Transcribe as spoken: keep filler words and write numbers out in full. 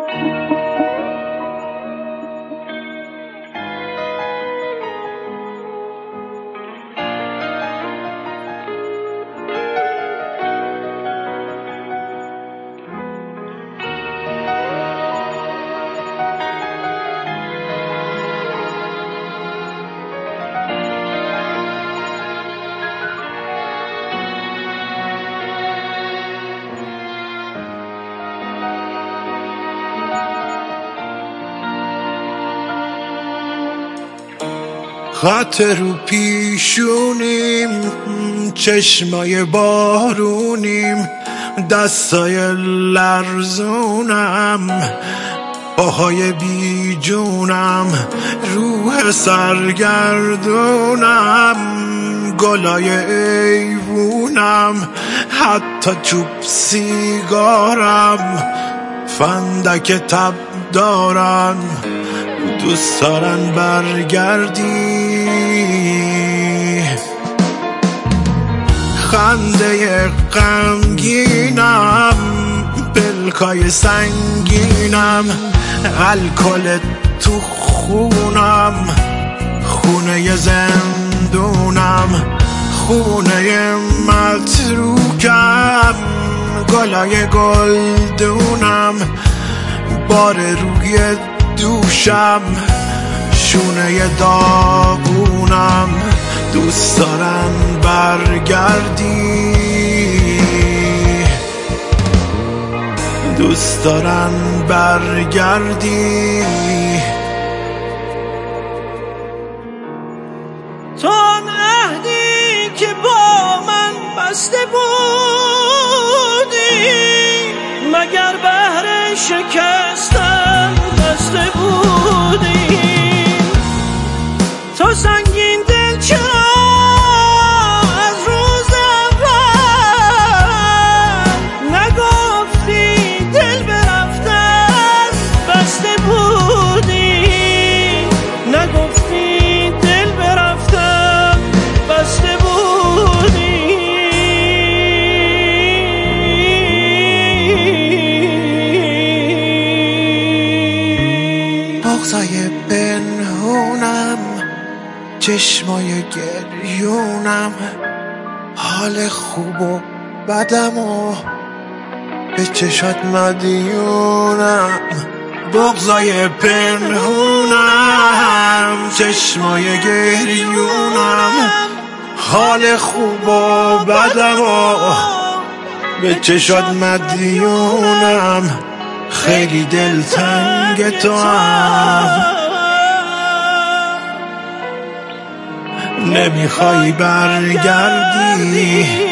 خط رو پیشونیم، چشمای بارونیم، دستای لرزونم، پاهای بی جونم، روح سرگردونم، گلای ایوونم، حتی چوب سیگارم، فندک تب دارن، دوست دارن برگردی. خنده غمگینم، پلکای سنگینم، الکل تو خونم، خونه زندونم، خونه متروکم، گلای گلدونم، بار روی دوشم، شونه داغونم، دوست دارن برگردی، دوست دارن برگردی. تو آن عهدی که با من بسته بودی، مگر بهر شکستن بسته بودی؟ تو سنگین دل چرا از روز اول نگفتی دل برفتن بسته بودی؟ نگفتی دل برفتن بسته بودی؟ بغضای پنهونم، چشمای گریونم، حال خوب و بدم و به چشات مدیونم. بغضای پنهونم، چشمای گریونم، حال خوب و بدم و به چشات مدیونم. خیلی دلتنگ تو هم، نمیخوای برگردی.